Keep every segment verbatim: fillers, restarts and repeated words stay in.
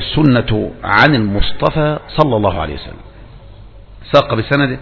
السنة عن المصطفى صلى الله عليه وسلم. ساق بسنده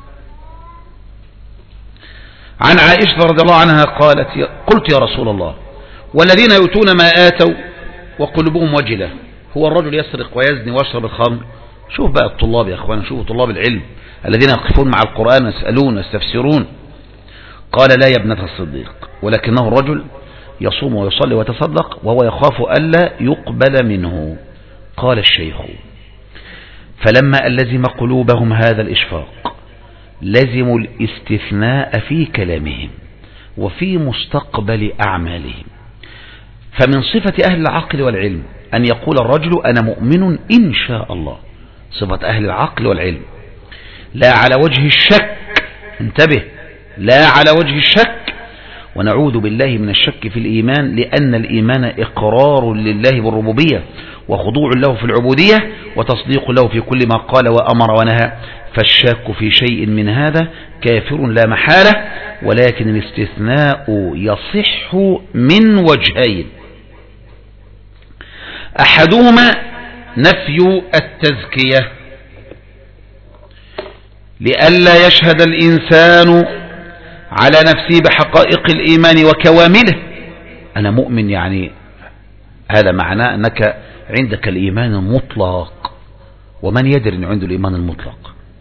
عن عائشة رضي الله عنها قالت قلت يا رسول الله والذين يؤتون ما آتوا وقلوبهم وجلة، هو الرجل يسرق ويزني ويشرب الخمر؟ شوف بقى الطلاب يا أخوانا، شوفوا طلاب العلم الذين يقفون مع القرآن يسألون يستفسرون. قال لا يا ابنة الصديق، ولكنه الرجل يصوم ويصلي ويتصدق وهو يخاف ألا يقبل منه. قال الشيخ فلما ألزم قلوبهم هذا الإشفاق لزموا الاستثناء في كلامهم وفي مستقبل أعمالهم. فمن صفة أهل العقل والعلم أن يقول الرجل أنا مؤمن إن شاء الله، صفة أهل العقل والعلم، لا على وجه الشك، انتبه، لا على وجه الشك. ونعوذ بالله من الشك في الإيمان، لأن الإيمان إقرار لله بالربوبية وخضوع له في العبودية وتصديق له في كل ما قال وأمر ونهى. فالشاك في شيء من هذا كافر لا محالة، ولكن الاستثناء يصح من وجهين: أحدهما نفي التزكية لئلا يشهد الإنسان على نفسه بحقائق الإيمان وكوامله. أنا مؤمن، يعني هذا معناه أنك عندك الإيمان المطلق، ومن يدري أنه عنده الإيمان المطلق؟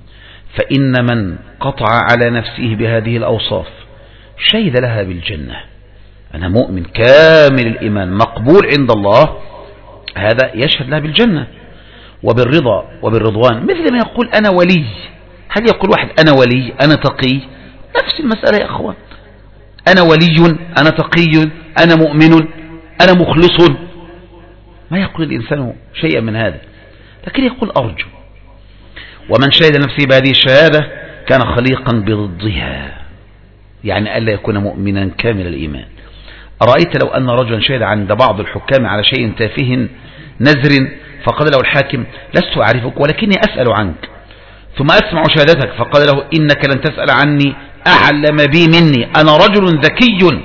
فإن من قطع على نفسه بهذه الأوصاف شهد لها بالجنة. أنا مؤمن كامل الإيمان مقبول عند الله، هذا يشهد لها بالجنة وبالرضا وبالرضوان، مثل ما يقول أنا ولي. هل يقول واحد أنا ولي أنا تقي؟ نفس المسألة يا أخوان، أنا ولي أنا تقي أنا مؤمن أنا مخلص، ما يقول الإنسان شيئا من هذا، لكن يقول أرجو. ومن شهد نفسه بهذه الشهادة كان خليقا بضدها، يعني ألا يكون مؤمنا كامل الإيمان. أرأيت لو أن رجلا شهد عند بعض الحكام على شيء تافه نذر، فقال له الحاكم لست أعرفك ولكني أسأل عنك، ثم أسمع شهادتك، فقال له إنك لن تسأل عني أعلم بي مني، أنا رجل ذكي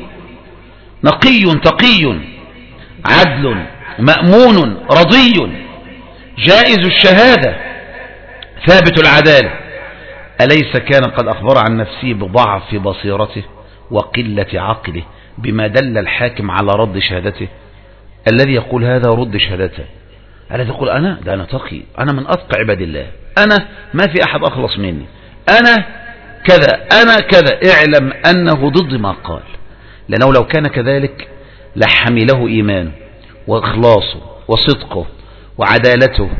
نقي تقي عدل مأمون رضي جائز الشهادة ثابت العدالة. أليس كان قد أخبر عن نفسه بضعف بصيرته وقلة عقله بما دل الحاكم على رد شهادته؟ الذي يقول هذا رد شهادته، الذي يقول أنا ده أنا تقي، أنا من أتقى عباد الله، أنا ما في أحد أخلص مني، أنا كذا أنا كذا، اعلم أنه ضد ما قال، لأنه لو كان كذلك لحمله إيمانه وإخلاصه وصدقه وعدالته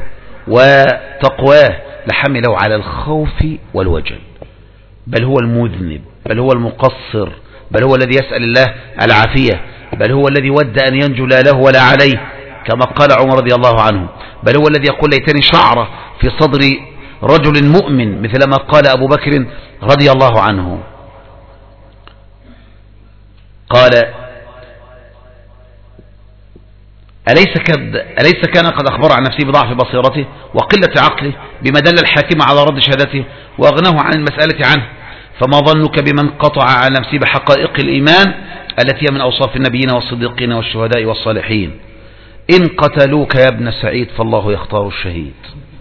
وتقواه، لحمله على الخوف والوجل، بل هو المذنب، بل هو المقصر، بل هو الذي يسأل الله العافية، بل هو الذي ود أن ينجو لا له ولا عليه كما قال عمر رضي الله عنه، بل هو الذي يقول ليتني شعرة في صدر رجل مؤمن مثل ما قال أبو بكر رضي الله عنه. قال أليس, أليس كان قد أخبر عن نفسه بضعف بصيرته وقلة عقله بما دل الحاكم على رد شهادته وأغناه عن المسألة عنه، فما ظنك بمن قطع على نفسه بحقائق الإيمان التي هي من أوصاف النبيين والصديقين والشهداء والصالحين؟ إن قتلوك يا ابن سعيد فالله يختار الشهيد.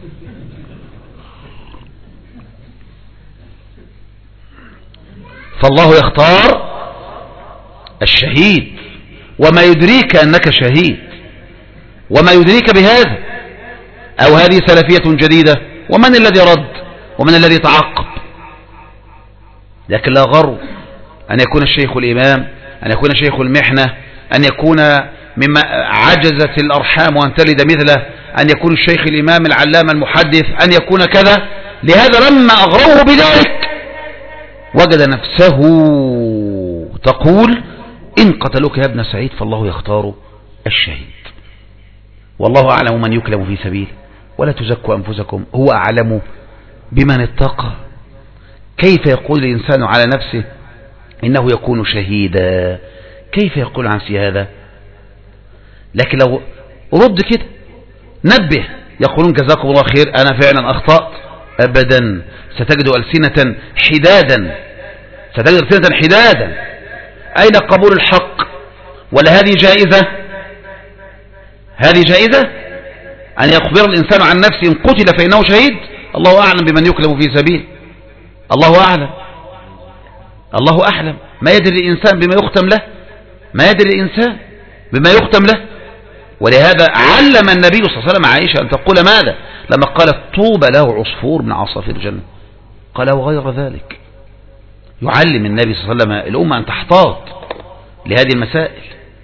فالله يختار الشهيد، وما يدريك أنك شهيد، وما يدريك بهذا؟ أو هذه سلفية جديدة؟ ومن الذي رد ومن الذي تعقب؟ لكن لا غرو أن يكون الشيخ الإمام، أن يكون شيخ المحنة، أن يكون مما عجزت الأرحام وأن تلد مثله، أن يكون الشيخ الإمام العلامة المحدث، أن يكون كذا. لهذا لما أغروه بذلك وجد نفسه تقول إن قتلوك يا ابن سعيد فالله يختار الشهيد. والله أعلم من يكلم في سبيله ولا تزكوا أنفسكم هو أعلم بمن اتقى. كيف يقول الإنسان على نفسه إنه يكون شهيدا؟ كيف يقول عن نفسه هذا؟ لكن لو رد كده نبه، يقولون جزاكم الله خير أنا فعلا أخطأت، أبدا، ستجد ألسنة حدادا، ستجد ألسنة حدادا. أين قبول الحق؟ ولا هذه جائزة؟ هذه جائزة؟ أن يخبر الإنسان عن نفسه إن قتل فإنه شهيد؟ الله أعلم بمن يكلم في سبيل، الله أعلم، الله أعلم. ما يدري الإنسان بما يختم له، ما يدري الإنسان بما يختم له. ولهذا علم النبي صلى الله عليه وسلم عائشة أن تقول ماذا لما قالت طوبى له عصفور من عصافير الجنة، قال وغير ذلك. يعلم النبي صلى الله عليه وسلم الأمة أن تحتاط لهذه المسائل.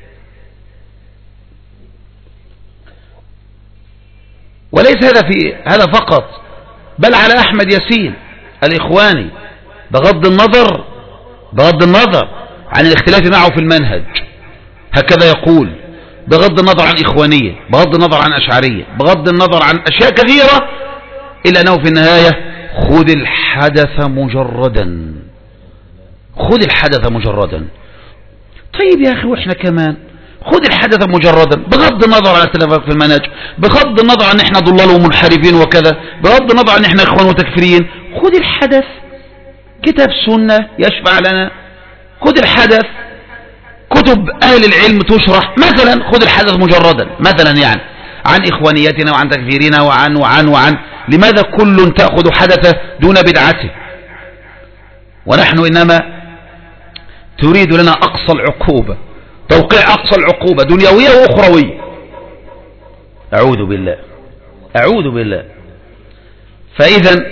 وليس هذا في هذا فقط، بل على أحمد ياسين الإخواني بغض النظر بغض النظر عن الاختلاف معه في المنهج، هكذا يقول بغض النظر عن إخوانية، بغض النظر عن أشعرية، بغض النظر عن أشياء كثيرة، إلا أنه في النهاية خذ الحدث مجردا، خذ الحدث مجردا. طيب يا أخي وإحنا كمان خذ الحدث مجردا بغض النظر عن اختلافات في المنهج، بغض النظر عن احنا ضلال ومنحرفين وكذا، بغض النظر عن احنا اخوان وتكفيريين. خذ الحدث، كتاب سنة يشفع لنا، خذ الحدث، كتب اهل العلم تشرح مثلا، خذ الحدث مجردا مثلا يعني عن اخوانيتنا وعن تكفيرنا وعن وعن وعن لماذا كل تأخذ حدثه دون بدعته؟ ونحن انما تريد لنا اقصى العقوبة، توقيع أقصى العقوبة دنيوية وأخروية. أعوذ بالله أعوذ بالله. فإذا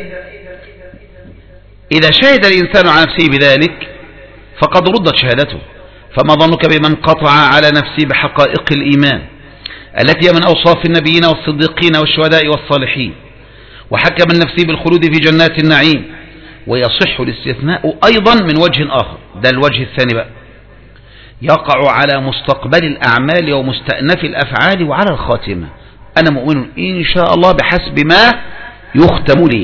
إذا شهد الإنسان على نفسه بذلك فقد ردت شهادته، فما ظنك بمن قطع على نفسه بحقائق الإيمان التي هي من أوصاف النبيين والصديقين والشهداء والصالحين، وحكم النفس بالخلود في جنات النعيم. ويصح الاستثناء أيضا من وجه آخر، ده الوجه الثاني بقى، يقع على مستقبل الأعمال ومستأنف الأفعال وعلى الخاتمة. أنا مؤمن إن شاء الله بحسب ما يختم لي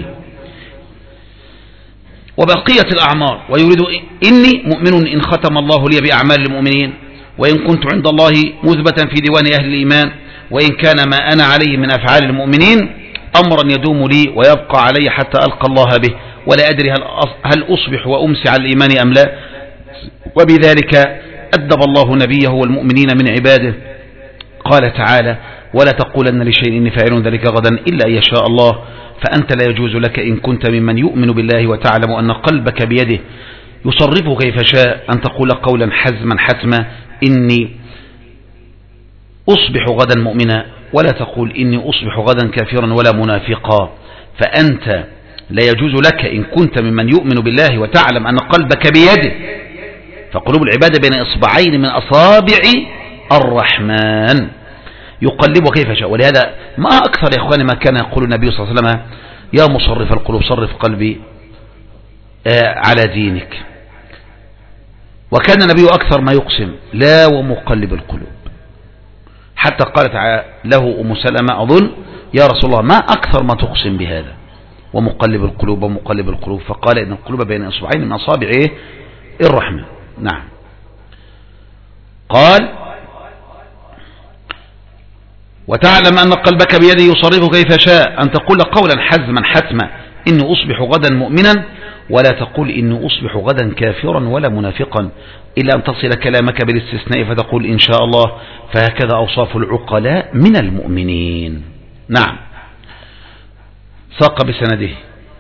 وبقية الأعمار، ويريد إني مؤمن إن ختم الله لي بأعمال المؤمنين، وإن كنت عند الله مثبتا في ديوان أهل الإيمان، وإن كان ما أنا عليه من أفعال المؤمنين أمرا يدوم لي ويبقى علي حتى ألقى الله به، ولا أدري هل أصبح وأمسي على الإيمان أم لا. وبذلك أدب الله نبيه والمؤمنين من عباده، قال تعالى ولا تقولن لشيء إني فاعل ذلك غدا إلا أن يشاء الله، فأنت لا يجوز لك إن كنت ممن يؤمن بالله وتعلم أن قلبك بيده يصرفه كيف شاء أن تقول قولا حزما حتما إني أصبح غدا مؤمنا، ولا تقول إني أصبح غدا كافرا ولا منافقا. فأنت لا يجوز لك إن كنت ممن يؤمن بالله وتعلم أن قلبك بيده، فقلوب العبادة بين إصبعين من أصابع الرحمن يقلب كيف شاء. ولهذا ما أكثر يا إخواني ما كان يقول النبي صلى الله عليه وسلم يا مصرف القلوب صرف قلبي على دينك. وكان النبي أكثر ما يقسم لا ومقلب القلوب، حتى قالت له أم سلمة أظن يا رسول الله ما أكثر ما تقسم بهذا ومقلب القلوب ومقلب القلوب، فقال إن القلوب بين إصبعين من أصابع إيه؟ الرحمن. نعم. قال وتعلم أن قلبك بيده يصرفه كيف شاء أن تقول قولا حزما حتما إني أصبح غدا مؤمنا، ولا تقول إني أصبح غدا كافرا ولا منافقا، إلا أن تصل كلامك بالاستثناء فتقول إن شاء الله، فهكذا أوصاف العقلاء من المؤمنين. نعم. ساق بسنده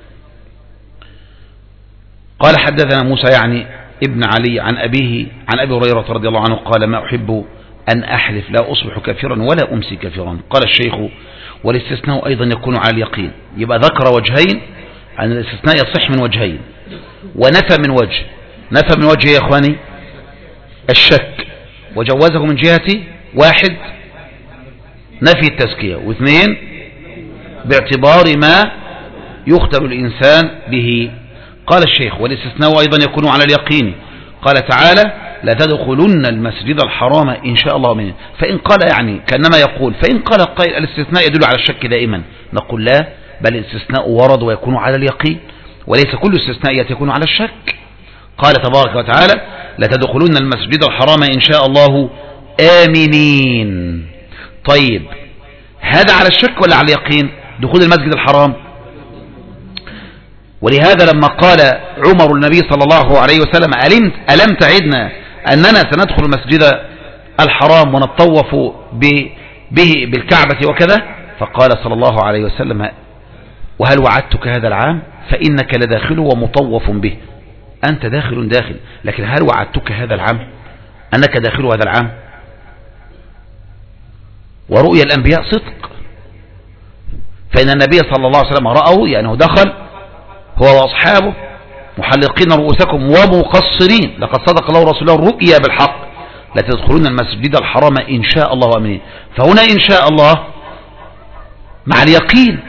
قال حدثنا موسى يعني ابن علي عن أبيه عن أبي هريرة رضي الله عنه قال ما أحب أن أحلف لا أصبح كافرا ولا أمسي كافرا. قال الشيخ والاستثناء أيضا يكون على اليقين. يبقى ذكر وجهين أن الاستثناء يصح من وجهين ونفى من وجه. نفى من وجه يا إخواني الشك، وجوزه من جهة واحد نفي التزكية، واثنين باعتبار ما يختبر الإنسان به. قال الشيخ والاستثناء أيضا يكون على اليقين. قال تعالى لا تدخلن المسجد الحرام إن شاء الله منه. فإن قال يعني كأنما يقول فإن قال قائل الاستثناء يدل على الشك دائما، نقول لا، بل الاستثناء ورد ويكون على اليقين، وليس كل استثناء يكون على الشك. قال تبارك وتعالى لا تدخلن المسجد الحرام إن شاء الله آمنين. طيب هذا على الشك ولا على اليقين دخول المسجد الحرام؟ ولهذا لما قال عمر النبي صلى الله عليه وسلم ألم, ألم تعدنا أننا سندخل المسجد الحرام ونطوف به بالكعبة وكذا، فقال صلى الله عليه وسلم وهل وعدتك هذا العام فإنك لداخل ومطوف به. أنت داخل داخل، لكن هل وعدتك هذا العام أنك داخل هذا العام؟ ورؤيا الأنبياء صدق، فإن النبي صلى الله عليه وسلم رأوا يعني دخل هو وأصحابه محلقين رؤوسكم ومقصرين لقد صدق الله رسوله الرؤيا بالحق لتدخلون المسجد الحرام إن شاء الله آمنين. فهنا إن شاء الله مع اليقين،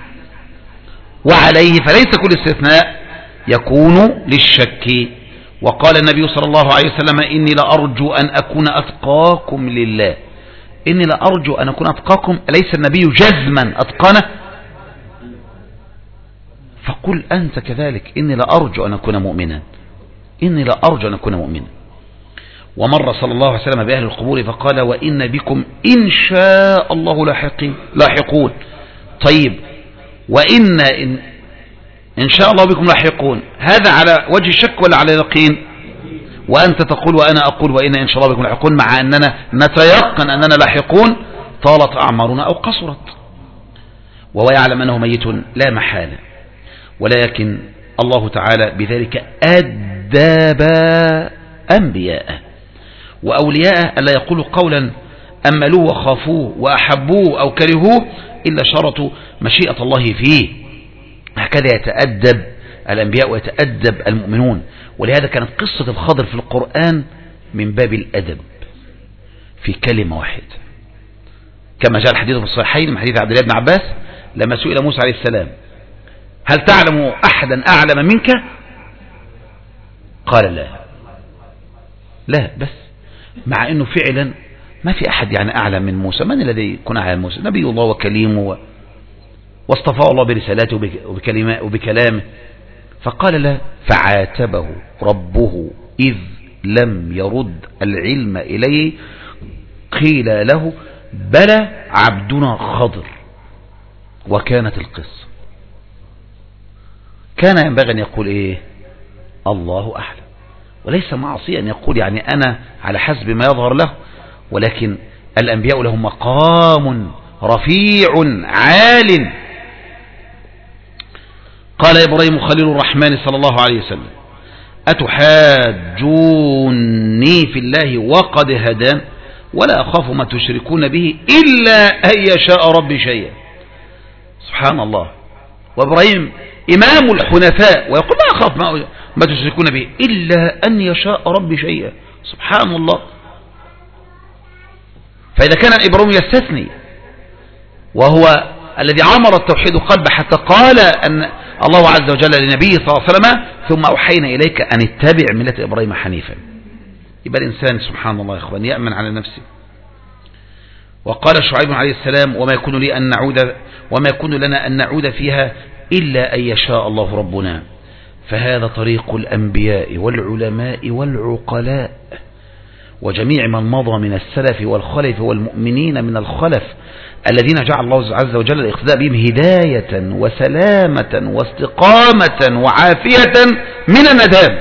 وعليه فليس كل استثناء يكون للشك. وقال النبي صلى الله عليه وسلم إني لأرجو أن أكون أتقاكم لله. إني لأرجو أن أكون أتقاكم، أليس النبي جزما أتقانه؟ فقل أنت كذلك إني لأرجو أن أكون مؤمنا، إني لأرجو أن أكون مؤمنا. ومر صلى الله عليه وسلم بأهل القبور فقال وإن بكم إن شاء الله لاحقين لاحقون. طيب وإن إن, إن شاء الله بكم لاحقون، هذا على وجه الشك ولا على يقين؟ وأنت تقول وأنا أقول وإن إن شاء الله بكم لاحقون، مع أننا نتيقن أننا لاحقون طالت أعمارنا أو قصرت. وهو يعلم أنه ميت لا محالة، ولكن الله تعالى بذلك أدب أنبياءه وأولياءه ألا يقولوا قولا أملوه وخافوه وأحبوه أو كرهوه إلا شرطوا مشيئة الله فيه. هكذا يتأدب الأنبياء ويتأدب المؤمنون. ولهذا كانت قصة الخضر في القرآن من باب الأدب في كلمة واحدة، كما جاء الحديث في الصحيحين من حديث عبد الله بن عباس لما سئل موسى عليه السلام هل تعلم أحدا أعلم منك؟ قال لا لا بس، مع أنه فعلا ما في أحد يعني أعلم من موسى. من الذي يكون أعلم موسى؟ نبي الله وكليمه واصطفاه الله برسالاته وبكلامه. فقال لا، فعاتبه ربه إذ لم يرد العلم إليه. قيل له بلى عبدنا خضر. وكانت القصة كان ينبغي أن يقول إيه؟ الله أعلم، وليس معصية أن يقول يعني أنا على حسب ما يظهر له، ولكن الأنبياء لهم مقام رفيع عال. قال إبراهيم خليل الرحمن صلى الله عليه وسلم أتحاجوني في الله وقد هدان ولا أخاف ما تشركون به إلا أن يشاء ربي شيئا. سبحان الله. وإبراهيم إمام الحنفاء ويقول ما أخاف ما, ما تشركون به إلا أن يشاء ربي شيئا. سبحان الله. فإذا كان إبراهيم يستثني وهو الذي عمر التوحيد قلبه حتى قال أن الله عز وجل لنبيه صلى الله عليه وسلم ثم أوحينا إليك أن اتبع ملة إبراهيم حنيفا، يبقى الإنسان سبحان الله يا إخوان يأمن على نفسه. وقال شعيب عليه السلام وما يكون لي أن نعود وما يكون لنا أن نعود فيها إلا أن يشاء الله ربنا. فهذا طريق الأنبياء والعلماء والعقلاء وجميع من مضى من السلف والخلف والمؤمنين من الخلف الذين جعل الله عز وجل الاقتداء بهم هداية وسلامة واستقامة وعافية من الندام.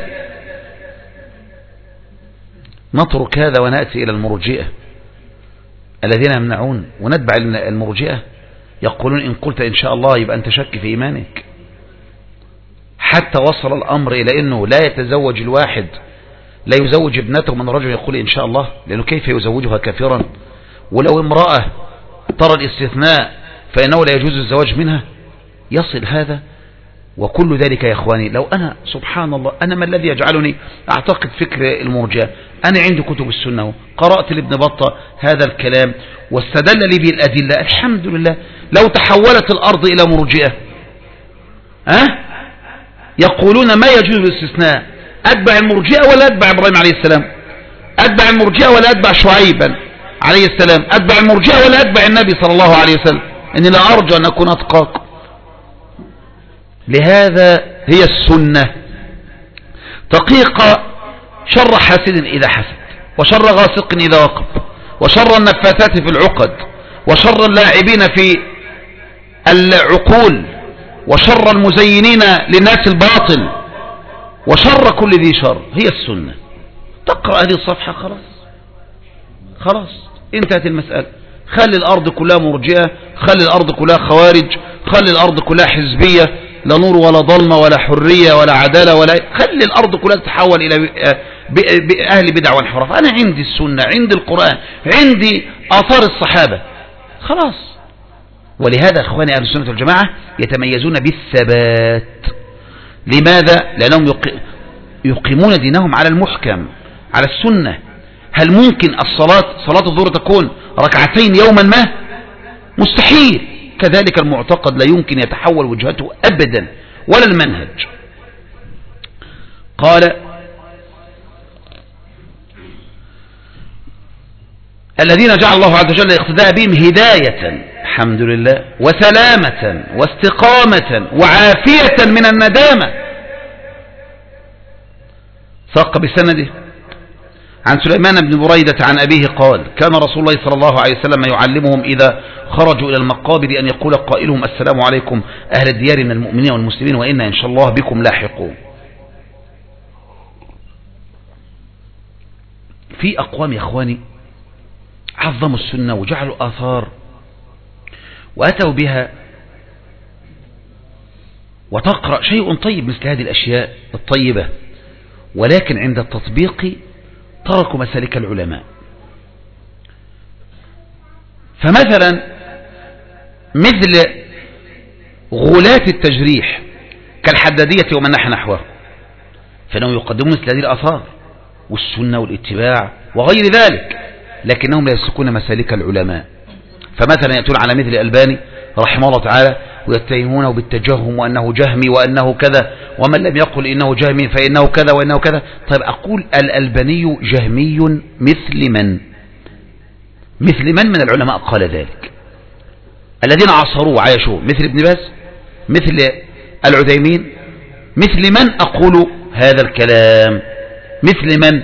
نترك هذا ونأتي إلى المرجئة الذين يمنعون ونتبع المرجئة يقولون إن قلت إن شاء الله يبقى أنت شك في إيمانك، حتى وصل الأمر إلى أنه لا يتزوج الواحد لا يزوج ابنته من رجل يقول إن شاء الله، لأنه كيف يزوجها كافرا؟ ولو امرأة ترى الاستثناء فإنه لا يجوز الزواج منها. يصل هذا. وكل ذلك يا إخواني لو أنا سبحان الله أنا ما الذي يجعلني أعتقد فكر المرجئة؟ أنا عندي كتب السنة قرأت لابن بطة هذا الكلام واستدل لي به الأدلة. الحمد لله. لو تحولت الأرض إلى مرجئة أه؟ يقولون ما يجوز الاستثناء، أتبع المرجئة ولا أتبع إبراهيم عليه السلام؟ أتبع المرجئة ولا أتبع شعيبا عليه السلام؟ أتبع المرجئة ولا أتبع النبي صلى الله عليه وسلم؟ إني لا أرجو أن أكون أتقاكم. لهذا هي السنة تقيق شر حاسد إذا حسد وشر غاسق إذا وقب وشر النفاثات في العقد وشر اللاعبين في العقول وشر المزينين للناس الباطل وشر كل ذي شر. هي السنة. تقرأ هذه الصفحة خلاص خلاص انتهت المسألة. خلي الأرض كلها مرجئة، خلي الأرض كلها خوارج، خلي الأرض كلها حزبية، لا نور ولا ظلمة ولا حرية ولا عدالة ولا، خلي الأرض كلها تتحول إلى أهل بدع وانحراف. أنا عندي السنة، عندي القرآن، عندي آثار الصحابة، خلاص. ولهذا أخواني أهل السنة والجماعة يتميزون بالثبات. لماذا؟ لأنهم يقيمون دينهم على المحكم، على السنة. هل ممكن الصلاة صلاة الظهر تكون ركعتين يوما ما؟ مستحيل. كذلك المعتقد لا يمكن يتحول وجهته أبدا، ولا المنهج. قال الذين جعل الله عز وجل الاقتداء بهم هداية، الحمد لله، وسلامة واستقامة وعافية من الندامة. ساق بسنده عن سليمان بن بريدة عن أبيه قال كان رسول الله صلى الله عليه وسلم يعلمهم إذا خرجوا إلى المقابر أن يقول قائلهم السلام عليكم أهل الديار من المؤمنين والمسلمين وإنا إن شاء الله بكم لاحقون. في أقوام يا أخواني عظموا السنة وجعلوا آثار وأتوا بها، وتقرأ شيء طيب مثل هذه الأشياء الطيبة، ولكن عند التطبيق تركوا مسالك العلماء. فمثلا مثل غلاة التجريح كالحدادية ومن نحى نحوه، فإنهم يقدمون مثل هذه الآثار والسنة والاتباع وغير ذلك، لكنهم لا يسلكون مسالك العلماء. فمثلا يأتون على مثل الألباني رحمه الله تعالى ويتهمونه بالتجهم وأنه جهمي وأنه كذا، ومن لم يقل إنه جهمي فإنه كذا وإنه كذا. طيب أقول الألباني جهمي مثل من؟ مثل من من العلماء قال ذلك؟ الذين عصروه وعايشوه، مثل ابن باز، مثل العثيمين، مثل من أقول هذا الكلام؟ مثل من؟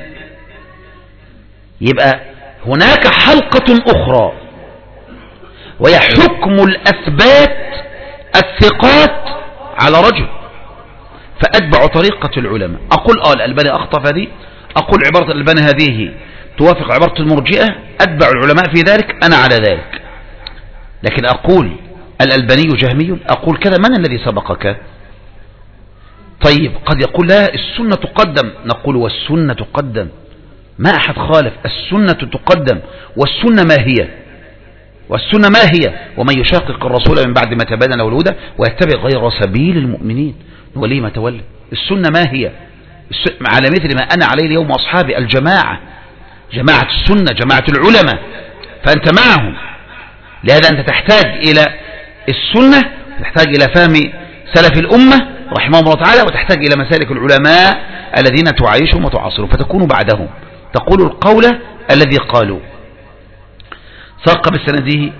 يبقى هناك حلقة أخرى وهي حكم الأثبات الثقات على رجل، فأتبع طريقة العلماء. أقول آه الألباني أخطأ في هذه، أقول عبارة الألباني هذه توافق عبارة المرجئة، أتبع العلماء في ذلك، أنا على ذلك. لكن أقول الألباني جهمي، أقول كذا، من الذي سبقك؟ طيب قد يقول لا السنة تقدم، نقول والسنة تقدم، ما أحد خالف، السنة تقدم، والسنة ما هي؟ والسنة ما هي؟ ومن يشاقق الرسول من بعد ما تبين له الهدى ويتبع غير سبيل المؤمنين نوليه ما تولى. السنة ما هي؟ على مثل ما أنا عليه اليوم وأصحابي، الجماعة، جماعة السنة، جماعة العلماء، فأنت معهم. لهذا أنت تحتاج إلى السنة، تحتاج إلى فهم سلف الأمة رحمه الله تعالى، وتحتاج إلى مسالك العلماء الذين تعايشهم وتعاصرهم فتكون بعدهم، تقول القول الذي قالوا. ساق بسنده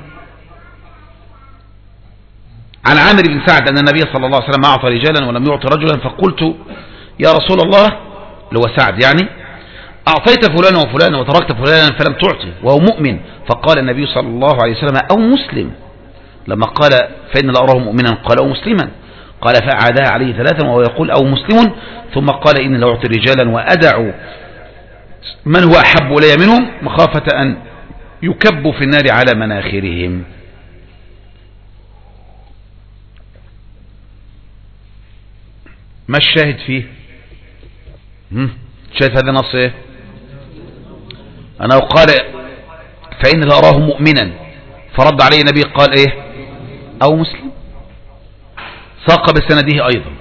عن عامر بن سعد أن النبي صلى الله عليه وسلم أعطى رجالا ولم يعطي رجلا، فقلت يا رسول الله، اللي هو سعد يعني، أعطيت فلانا وفلانا وتركت فلانا فلم تعطي وهو مؤمن، فقال النبي صلى الله عليه وسلم أو مسلم. لما قال فإن لا أراه مؤمنا قال أو مسلما، قال فأعادها عليه ثلاثا وهو يقول أو مسلم، ثم قال إني لا أعطي رجالا وأدع من هو أحب إلي منهم مخافة أن يكبوا في النار على مناخرهم. ما الشاهد فيه؟ شاهد هذا النص ايه؟ أنا قال فإن لا أراه مؤمنا، فرد عليه النبي قال ايه؟ أو مسلم. ساق بسنده أيضا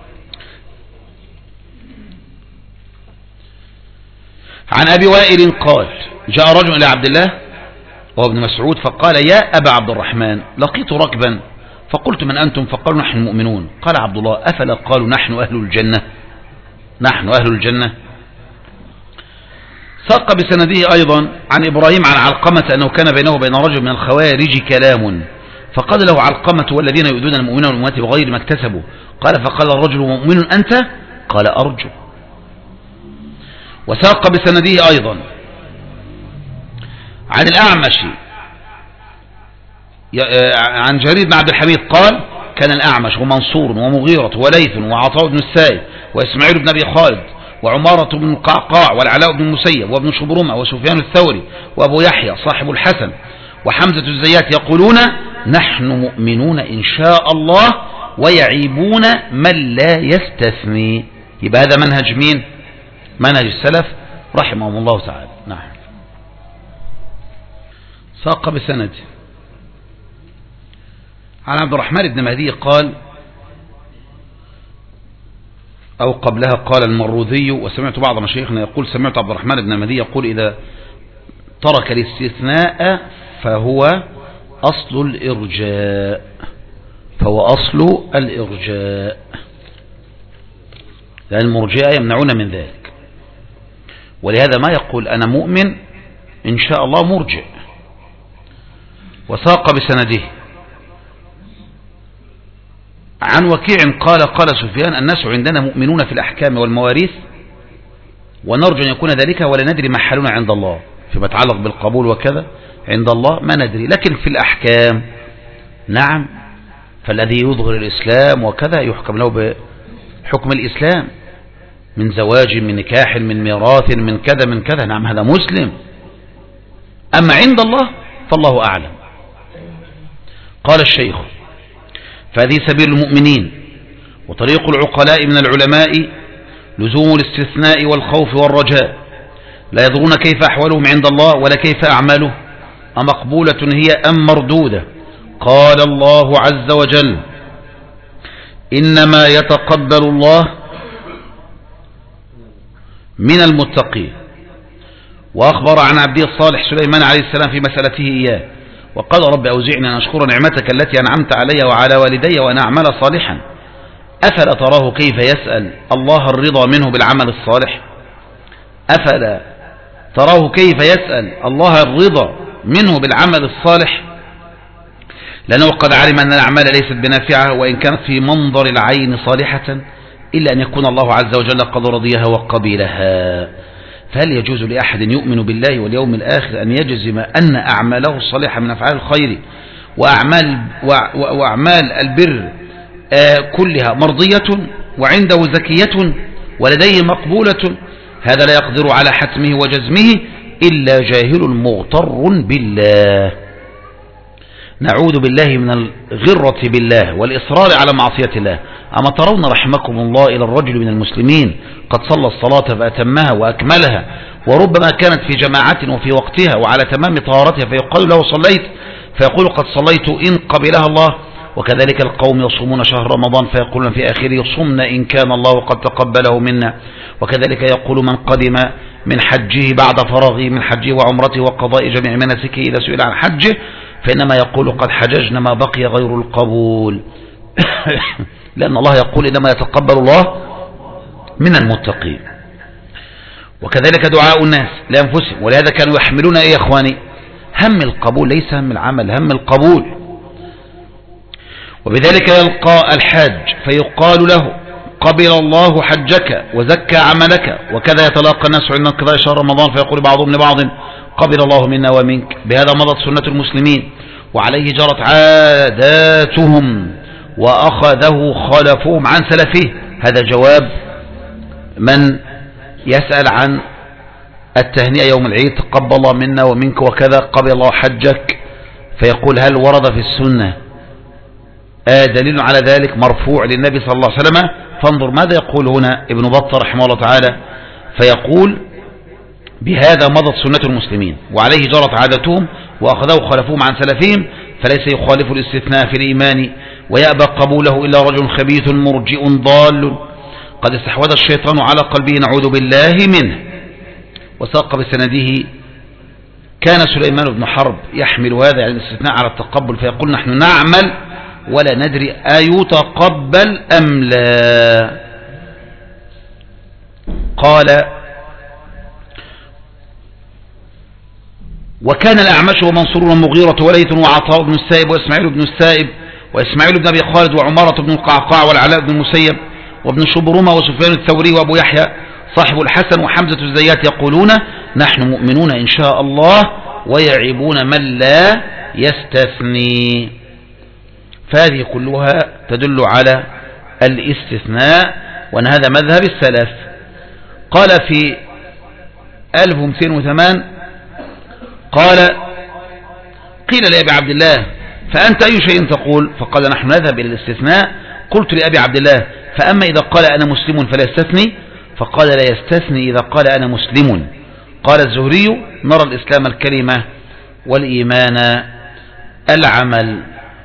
عن أبي وائل قال جاء رجل إلى عبد الله وهو ابن مسعود فقال يا أبا عبد الرحمن لقيت ركبا فقلت من أنتم؟ فقالوا نحن المؤمنون. قال عبد الله أفلا قالوا نحن أهل الجنة؟ نحن أهل الجنة. ساق بسنده أيضا عن إبراهيم عن علقمة أنه كان بينه وبين رجل من الخوارج كلام، فقال له علقمة والذين يؤذون المؤمنين والمؤمنات بغير ما اكتسبوا. قال فقال الرجل مؤمن أنت؟ قال أرجو. وساق بسنده أيضا عن الأعمش عن جرير بن عبد الحميد قال كان الأعمش ومنصور ومغيرة وليث وعطاء بن السائب وإسماعيل بن أبي خالد وعمارة بن القعقاع والعلاء بن المسيب وابن شبرمة وسفيان الثوري وأبو يحيى صاحب الحسن وحمزة الزيات يقولون نحن مؤمنون إن شاء الله ويعيبون من لا يستثني. يبقى هذا منهج مين؟ منهج السلف رحمهم الله تعالى. نعم. ساق بسند عن عبد الرحمن بن مهدي قال أو قبلها قال المروذي، وسمعت بعض مشايخنا يقول سمعت عبد الرحمن بن مهدي يقول إذا ترك الاستثناء فهو أصل الإرجاء، فهو أصل الإرجاء، لأن المرجئة يمنعون من ذلك. ولهذا ما يقول أنا مؤمن إن شاء الله مرجئ. وساق بسنده عن وكيع قال قال سفيان الناس عندنا مؤمنون في الأحكام والمواريث ونرجو أن يكون ذلك ولا ندري ما حالنا عند الله فيما يتعلق بالقبول وكذا عند الله ما ندري، لكن في الأحكام نعم، فالذي يظهر الإسلام وكذا يحكم له بحكم الإسلام من زواج من نكاح من ميراث من كذا من كذا، نعم هذا مسلم. أما عند الله فالله أعلم. قال الشيخ فهذه سبيل المؤمنين وطريق العقلاء من العلماء لزوم الاستثناء والخوف والرجاء، لا يدرون كيف أحوالهم عند الله ولا كيف أعماله أمقبولة هي أم مردودة. قال الله عز وجل إنما يتقبل الله من المتقين. وأخبر عن عبده الصالح سليمان عليه السلام في مسألته إياه وقال رب أوزعني أن أشكر نعمتك التي أنعمت علي وعلى والدي وأن أعمل صالحا. أفلا تراه كيف يسأل الله الرضا منه بالعمل الصالح؟ أفلا تراه كيف يسأل الله الرضا منه بالعمل الصالح؟ لأنه قد علم أن الأعمال ليست بنافعة وإن كانت في منظر العين صالحة إلا أن يكون الله عز وجل قد رضيها وقبلها. فهل يجوز لأحد يؤمن بالله واليوم الآخر أن يجزم أن أعماله الصالحة من أفعال الخير وأعمال, وأعمال البر كلها مرضية وعنده زكية ولديه مقبولة؟ هذا لا يقدر على حتمه وجزمه إلا جاهل مغتر بالله. نعوذ بالله من الغرة بالله والإصرار على معصية الله. أما ترون رحمكم الله إلى الرجل من المسلمين قد صلى الصلاة فأتمها وأكملها وربما كانت في جماعة وفي وقتها وعلى تمام طهارتها فيقال له صليت فيقول قد صليت إن قبلها الله. وكذلك القوم يصومون شهر رمضان فيقولون في آخره صمنا إن كان الله قد تقبله منا. وكذلك يقول من قدم من حجه بعد فراغه من حجه وعمرته وقضاء جميع مناسكه إذا سئل عن حجه فإنما يقول قد حججنا ما بقي غير القبول لأن الله يقول إنما يتقبل الله من المتقين. وكذلك دعاء الناس لأنفسهم، ولهذا كانوا يحملون إيه يا أخواني؟ هم القبول، ليس هم العمل، هم القبول. وبذلك يلقى الحاج فيقال له قبل الله حجك وزكى عملك. وكذا يتلاقى الناس عند انقضاء شهر رمضان فيقول بعضهم لبعض قبل الله منا ومنك. بهذا مضت سنة المسلمين وعليه جرت عاداتهم وأخذه خلفهم عن سلفه. هذا جواب من يسأل عن التهنئة يوم العيد تقبل الله منا ومنك وكذا قبل الله حجك، فيقول هل ورد في السنة آه دليل على ذلك مرفوع للنبي صلى الله عليه وسلم؟ فانظر ماذا يقول هنا ابن بطة رحمه الله تعالى، فيقول بهذا مضت سنة المسلمين وعليه جرت عادتهم وأخذوا خلفهم عن سلفهم، فليس يخالف الاستثناء في الإيمان ويأبى قبوله إلا رجل خبيث مرجئ ضال قد استحوذ الشيطان على قلبه نعوذ بالله منه. وساق بسنده كان سليمان بن حرب يحمل هذا يعني الاستثناء على التقبل فيقول نحن نعمل ولا ندري أيتقبل أم لا. قال وكان الأعمش ومنصور ومغيرة وليث وعطاء بن السائب وإسماعيل بن السائب وإسماعيل بن أبي خالد وعمارة بن القعقاع والعلاء بن المسيب وابن شبرمة وسفيان الثوري وأبو يحيى صاحب الحسن وحمزة الزيات يقولون نحن مؤمنون إن شاء الله ويعيبون من لا يستثني. فهذه كلها تدل على الاستثناء وأن هذا مذهب السلف. قال في ألف ومئتين وثمانية قال قيل لأبي عبد الله فأنت أي شيء تقول؟ فقال نحن نذهب إلى الاستثناء. قلت لأبي عبد الله فأما إذا قال أنا مسلم فلا يستثني؟ فقال لا يستثني إذا قال أنا مسلم. قال الزهري نرى الإسلام الكلمة والإيمان العمل.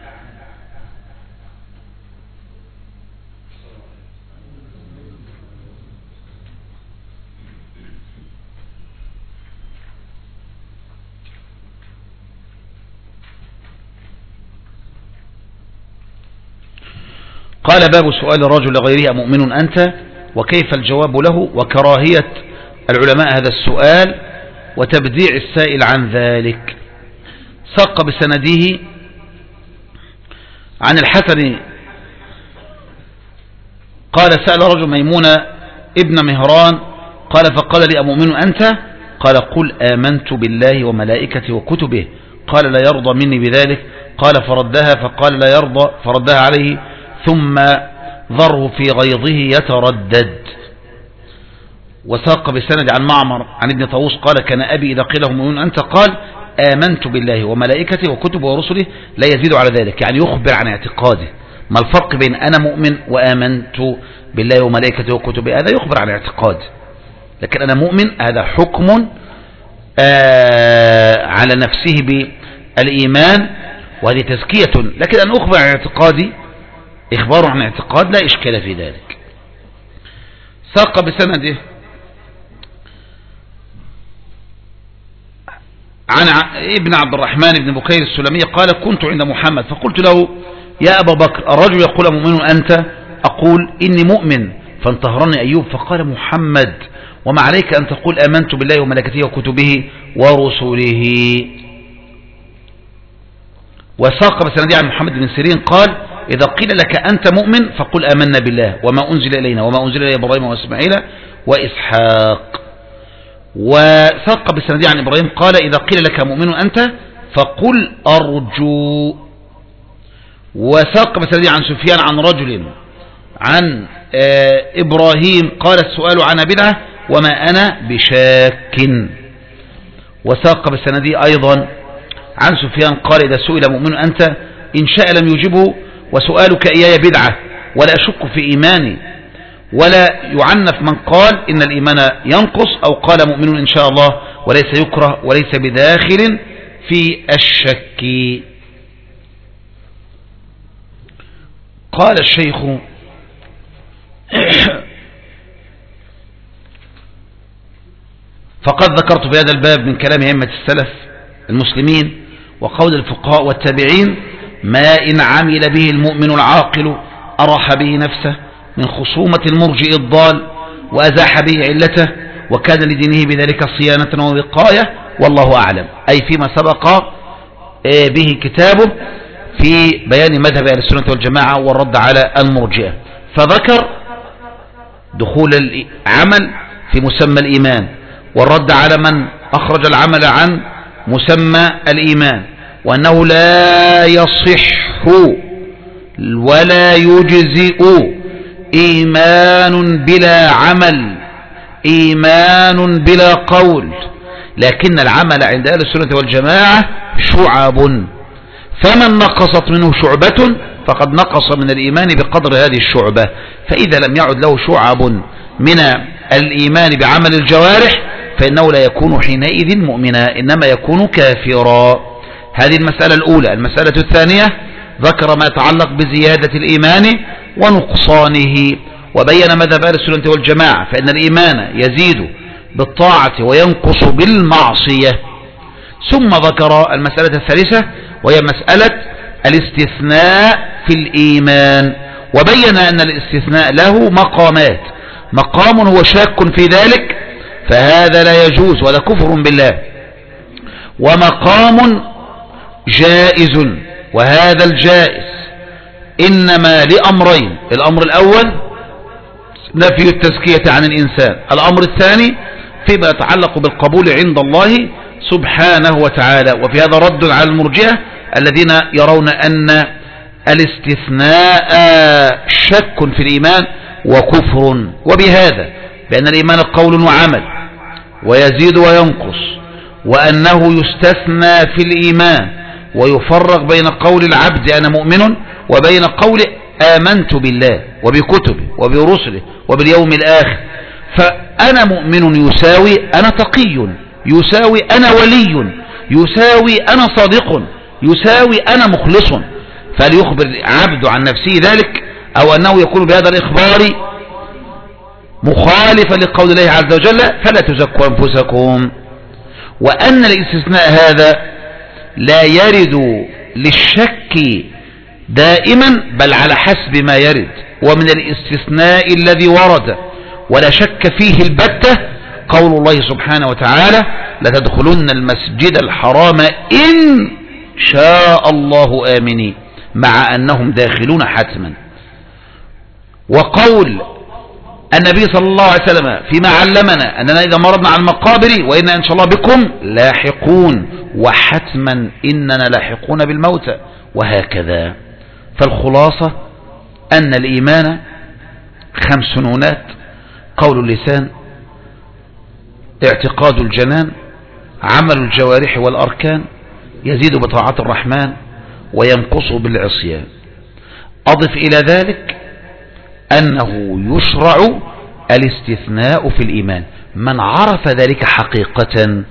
قال باب سؤال الرجل لغيره أمؤمن أنت وكيف الجواب له وكراهية العلماء هذا السؤال وتبديع السائل عن ذلك. ساق بسنده عن الحسن قال سأل رجل ميمونة ابن مهران قال فقال لي أمؤمن أنت؟ قال قل آمنت بالله وملائكته وكتبه. قال لا يرضى مني بذلك. قال فردها فقال لا يرضى فردها عليه ثم ذره في غيظه يتردد. وساق بسند عن معمر عن ابن طاووس قال كان أبي إذا قيل له مؤمن أنت قال آمنت بالله وملائكته وكتبه ورسله لا يزيد على ذلك، يعني يخبر عن اعتقاده. ما الفرق بين أنا مؤمن وآمنت بالله وملائكته وكتبه؟ هذا يخبر عن اعتقاده، لكن أنا مؤمن هذا حكم آه على نفسه بالإيمان وهذه تزكية. لكن أن أخبر عن اعتقادي إخبار عن اعتقاد لا إشكال في ذلك. ساق بسنده عن ابن عبد الرحمن بن بكير السلمي قال كنت عند محمد فقلت له يا أبا بكر الرجل يقول مؤمن أنت؟ أقول إني مؤمن. فانتهرني أيوب فقال محمد وما عليك أن تقول آمنت بالله وملائكته وكتبه ورسله. وساق بسنده عن محمد بن سيرين قال إذا قيل لك أنت مؤمن فقل آمنا بالله وما أنزل إلينا وما أنزل إلى إبراهيم وإسماعيل وإسحاق. وساق بسنده عن إبراهيم قال إذا قيل لك مؤمن أنت فقل أرجو. وساق بسنده عن سفيان عن رجل عن إبراهيم قال السؤال عن بدعة وما أنا بشاك. وساق بسنده أيضا عن سفيان قال إذا سئل مؤمن أنت إن شاء لم يجبه وسؤالك إياي بدعة ولا أشك في إيماني. ولا يعنف من قال إن الإيمان ينقص أو قال مؤمن إن شاء الله وليس يكره وليس بداخل في الشك. قال الشيخ فقد ذكرت في هذا الباب من كلام أئمة السلف المسلمين وقول الفقهاء والتابعين ما إن عمل به المؤمن العاقل أراح به نفسه من خصومة المرجئ الضال وأزاح به علته وكان لدينه بذلك صيانة ووقاية والله أعلم. أي فيما سبق به كتابه في بيان مذهب أهل السنة والجماعة والرد على المرجئة. فذكر دخول العمل في مسمى الإيمان والرد على من أخرج العمل عن مسمى الإيمان وأنه لا يصح ولا يجزئ إيمان بلا عمل إيمان بلا قول، لكن العمل عند أهل السنة والجماعة شعب، فمن نقصت منه شعبة فقد نقص من الإيمان بقدر هذه الشعبة. فإذا لم يعد له شعب من الإيمان بعمل الجوارح فإنه لا يكون حينئذ مؤمنا إنما يكون كافرا. هذه المسألة الأولى. المسألة الثانية ذكر ما يتعلق بزيادة الإيمان ونقصانه وبين مذهب أهل السنة والجماعة فإن الإيمان يزيد بالطاعة وينقص بالمعصية. ثم ذكر المسألة الثالثة وهي مسألة الاستثناء في الإيمان وبين أن الاستثناء له مقامات، مقام هو شاك في ذلك فهذا لا يجوز ولا كفر بالله، ومقام جائز وهذا الجائز إنما لأمرين: الأمر الأول نفي التزكية عن الإنسان، الأمر الثاني فيما يتعلق بالقبول عند الله سبحانه وتعالى. وفي هذا رد على المرجئة الذين يرون أن الاستثناء شك في الإيمان وكفر، وبهذا بأن الإيمان قول وعمل ويزيد وينقص، وأنه يستثنى في الإيمان ويفرق بين قول العبد أنا مؤمن وبين قول آمنت بالله وبكتبه وبرسله وباليوم الآخر. فأنا مؤمن يساوي أنا تقي، يساوي أنا ولي، يساوي أنا صادق، يساوي أنا مخلص. فليخبر عبد عن نفسه ذلك أو أنه يكون بهذا الإخبار مخالفا لقول الله عز وجل فلا تزكوا أنفسكم. وأن الاستثناء هذا لا يرد للشك دائما بل على حسب ما يرد. ومن الاستثناء الذي ورد ولا شك فيه البتة قول الله سبحانه وتعالى لتدخلن المسجد الحرام إن شاء الله آمنين، مع أنهم داخلون حتما. وقول النبي صلى الله عليه وسلم فيما علمنا أننا إذا مرضنا على المقابر وإنا إن شاء الله بكم لاحقون، وحتما إننا لاحقون بالموتى، وهكذا. فالخلاصة أن الإيمان خمس نونات: قول اللسان، اعتقاد الجنان، عمل الجوارح والأركان، يزيد بطاعة الرحمن وينقص بالعصيان. أضف إلى ذلك أنه يشرع الاستثناء في الإيمان. من عرف ذلك حقيقة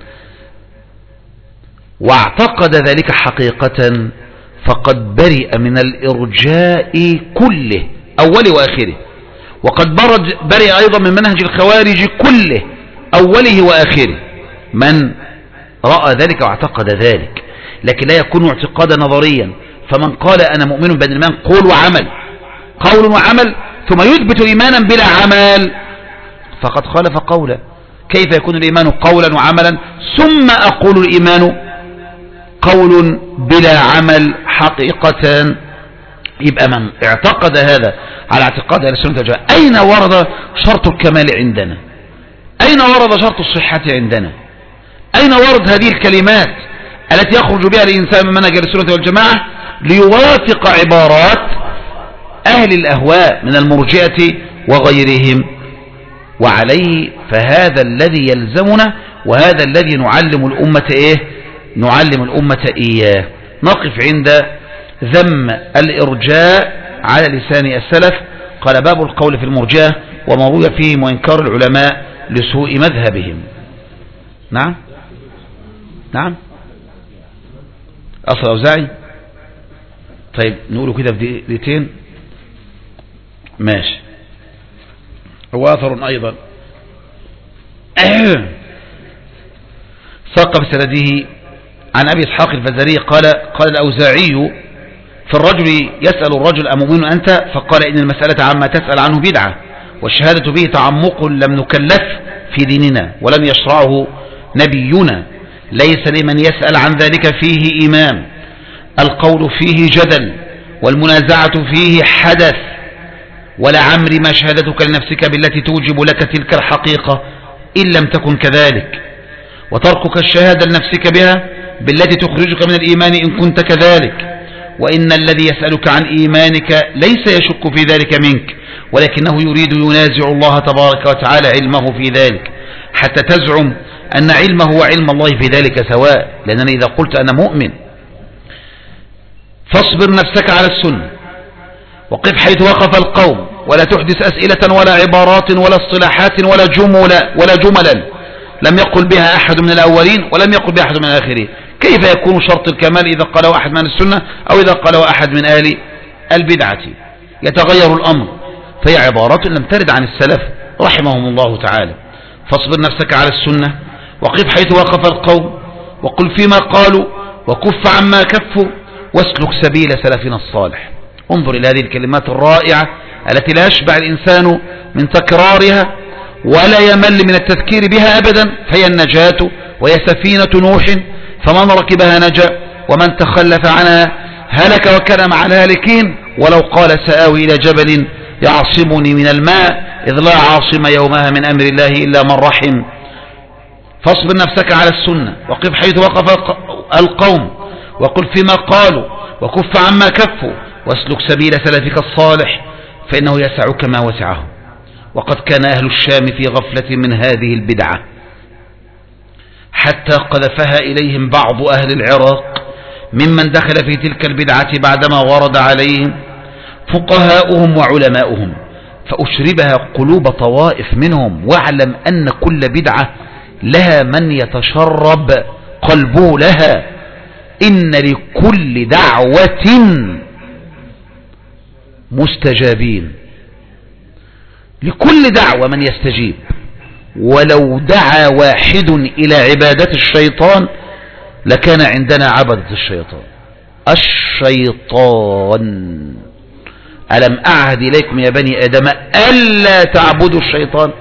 واعتقد ذلك حقيقة فقد برئ من الإرجاء كله أوله وآخره، وقد برئ أيضا من منهج الخوارج كله أوله وآخره من رأى ذلك واعتقد ذلك. لكن لا يكون اعتقادا نظريا. فمن قال أنا مؤمن بأن الإيمان قول وعمل، قول وعمل، ثم يثبت إيمانا بلا عمل فقد خالف قوله. كيف يكون الإيمان قولا وعملا ثم أقول الإيمان قول بلا عمل حقيقة؟ يبقى من اعتقد هذا على اعتقاد أهل السنة والجماعة. أين ورد شرط الكمال عندنا؟ أين ورد شرط الصحة عندنا؟ أين ورد هذه الكلمات التي يخرج بها الإنسان من منهج السنة والجماعة ليوافق عبارات أهل الأهواء من المرجئة وغيرهم؟ وعليه فهذا الذي يلزمنا وهذا الذي نعلم الأمة إيه؟ نعلم الأمة إياه. نقف عند ذم الإرجاء على لسان السلف. قال باب القول في المرجئة وما روي فيهم وإنكار العلماء لسوء مذهبهم. نعم نعم أصل أوزاعي. طيب نقوله كده في دقيقتين ماشي. هو أثر أيضا ساق بسنده عن أبي إسحاق الفزاري قال قال الأوزاعي في الرجل يسأل الرجل أمؤمن أنت؟ فقال إن المسألة عما تسأل عنه بدعة والشهادة به تعمق لم نكلف في ديننا ولم يشرعه نبينا، ليس لمن يسأل عن ذلك فيه إمام، القول فيه جدل والمنازعة فيه حدث، ولعمر ما شهادتك لنفسك بالتي توجب لك تلك الحقيقة إن لم تكن كذلك، وتركك الشهادة لنفسك بها بالتي تخرجك من الإيمان إن كنت كذلك. وإن الذي يسألك عن إيمانك ليس يشك في ذلك منك، ولكنه يريد ينازع الله تبارك وتعالى علمه في ذلك حتى تزعم أن علمه وعلم الله في ذلك سواء. لأنني إذا قلت أنا مؤمن فاصبر نفسك على السنة وقف حيث وقف القوم ولا تحدث أسئلة ولا عبارات ولا اصطلاحات ولا جملا ولا جملا لم يقل بها أحد من الأولين ولم يقل بها أحد من الآخرين. كيف يكون شرط الكمال إذا قاله أحد من السنة أو إذا قاله أحد من أهل البدعة؟ يتغير الأمر. فهي عبارات لم ترد عن السلف رحمهم الله تعالى. فاصبر نفسك على السنة وقف حيث وقف القوم وقل فيما قالوا وكف عما كفوا واسلك سبيل سلفنا الصالح. انظر إلى هذه الكلمات الرائعة التي لا يشبع الإنسان من تكرارها ولا يمل من التذكير بها أبدا. فهي النجاة وهي سفينة نوح فمن ركبها نجا ومن تخلف عنها هلك وكان مع الهالكين. ولو قال سآوي إلى جبل يعصمني من الماء إذ لا عاصم يومها من أمر الله إلا من رحم. فاصبر نفسك على السنة وقف حيث وقف القوم وقل فيما قالوا وكف عما كفوا واسلك سبيل سلفك الصالح فإنه يسعك ما وسعه. وقد كان أهل الشام في غفلة من هذه البدعة حتى قذفها إليهم بعض أهل العراق ممن دخل في تلك البدعة بعدما ورد عليهم فقهاؤهم وعلماؤهم فأشربها قلوب طوائف منهم. واعلم أن كل بدعة لها من يتشرب قلبه لها. إن لكل دعوة مستجابين، لكل دعوة من يستجيب، ولو دعا واحد إلى عبادة الشيطان لكان عندنا عبدة الشيطان. الشيطان ألم أعهد إليكم يا بني آدم ألا تعبدوا الشيطان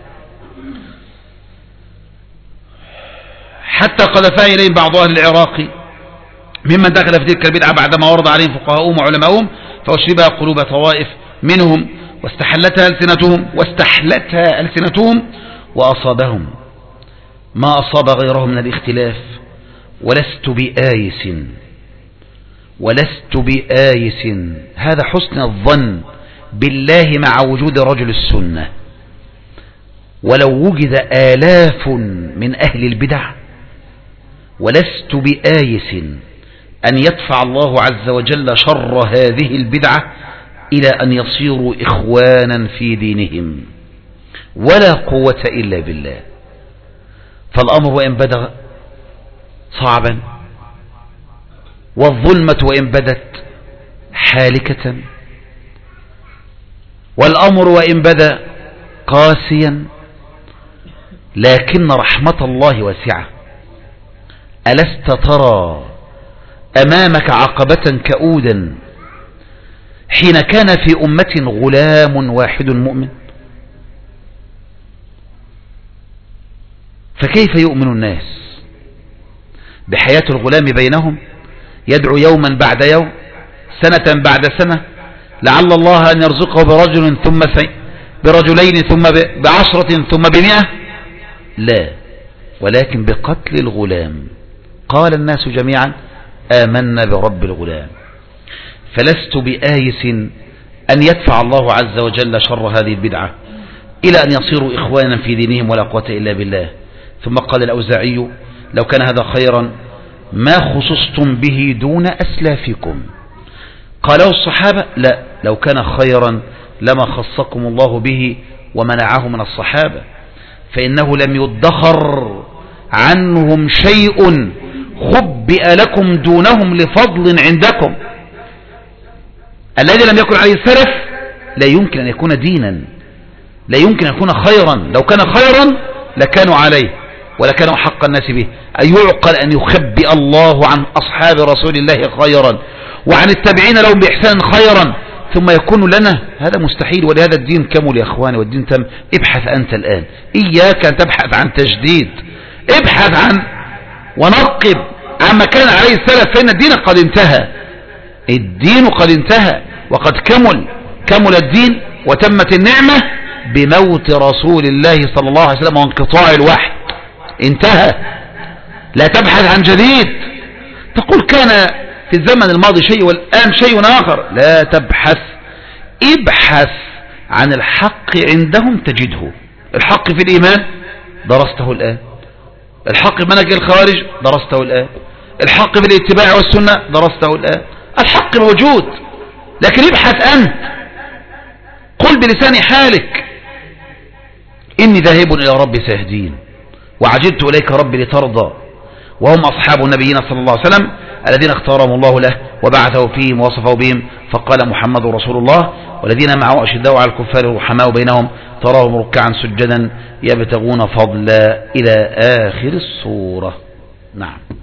حتى قذفها إليهم بعض أهل العراق ممن دخل في تلك البدعة بعدما ورد عليهم فقهاؤهم وعلماؤهم فأشربها قلوب طوائف منهم واستحلتها ألسنتهم واستحلتها ألسنتهم وأصابهم ما أصاب غيرهم من الاختلاف. ولست بآيس ولست بآيس هذا حسن الظن بالله مع وجود رجل السنة. ولو وجد آلاف من أهل البدع ولست بآيس أن يدفع الله عز وجل شر هذه البدعة إلى أن يصيروا إخوانا في دينهم، ولا قوة إلا بالله. فالأمر وإن بدا صعبا والظلمة وإن بدت حالكة والأمر وإن بدا قاسيا لكن رحمة الله واسعة. ألست ترى أمامك عقبة كؤودا حين كان في أمة غلام واحد مؤمن؟ فكيف يؤمن الناس بحياة الغلام بينهم يدعو يوما بعد يوم سنة بعد سنة لعل الله أن يرزقه برجل ثم برجلين ثم بعشرة ثم بمئة؟ لا، ولكن بقتل الغلام. قال الناس جميعا آمنا برب الغلام. فلست بآيس أن يدفع الله عز وجل شر هذه البدعة إلى أن يصيروا إخوانا في دينهم ولا قوة إلا بالله. ثم قال الأوزاعي لو كان هذا خيرا ما خصصتم به دون أسلافكم. قالوا الصحابة لا، لو كان خيرا لما خصكم الله به ومنعه من الصحابة، فإنه لم يدخر عنهم شيء خبئ لكم دونهم لفضل عندكم. الذي لم يكن عليه السلف لا يمكن أن يكون دينا، لا يمكن أن يكون خيرا. لو كان خيرا لكانوا عليه ولكانوا حق الناس به. أي يعقل أن يخبئ الله عن أصحاب رسول الله خيرا وعن التابعين لهم بإحسان خيرا ثم يكون لنا؟ هذا مستحيل. ولهذا الدين كمل يا أخواني، والدين تم. ابحث أنت الآن، إياك أن تبحث عن تجديد، ابحث عن ونقب عما كان عليه السلف، فإن الدين قد انتهى. الدين قد انتهى وقد كمل كمل الدين وتمت النعمة بموت رسول الله صلى الله عليه وسلم وانقطاع الوحي. انتهى. لا تبحث عن جديد تقول كان في الزمن الماضي شيء والآن شيء آخر. لا تبحث، ابحث عن الحق عندهم تجده. الحق في الإيمان درسته الآن، الحق في منهج الخوارج درسته الآن، الحق في الاتباع والسنة درسته الآن. الحق موجود، لكن ابحث أنت. قل بلسان حالك إني ذاهب إلى ربي سيهدين وعجلت إليك ربي لترضى. وهم أصحاب نبينا صلى الله عليه وسلم الذين اختارهم الله له وبعثه فيهم ووصفه بهم فقال محمد رسول الله والذين معه أشداء على الكفار رحماء بينهم تراهم ركعا سجدا يبتغون فضلا إلى آخر السورة. نعم.